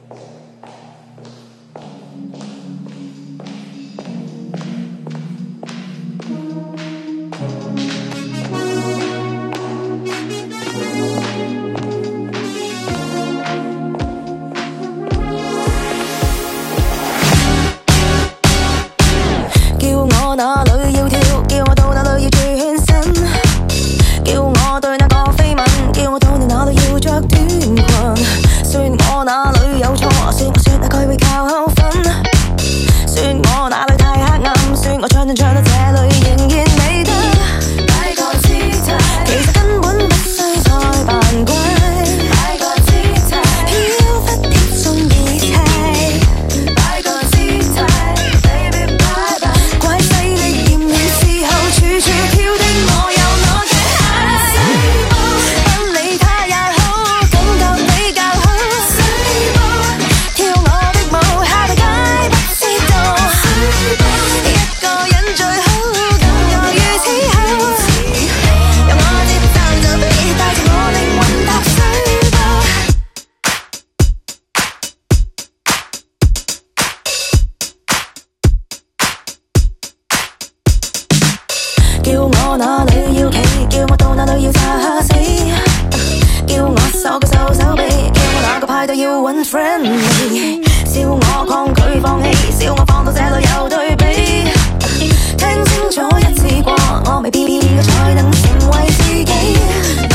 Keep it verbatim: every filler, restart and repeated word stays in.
我哪里要跳，叫我到哪里要轉身，叫我對那個飛吻，叫我到你哪裏要着短裙，說我哪裏有錯，說我說那句會靠口分，說我哪裏太黑暗，說我唱斷唱到這裏仍然未得，大個姿態，其實根本不需再扮乖，大個姿態，飄忽貼中耳際，大個姿態。叫我哪裏要企，叫我到哪裏要炸死，叫我瘦個瘦手臂，叫我哪個派對要揾 friend， 笑我抗拒放棄，笑我放到這裏有對比，聽清楚一次過，我未必邊個才能成為自己。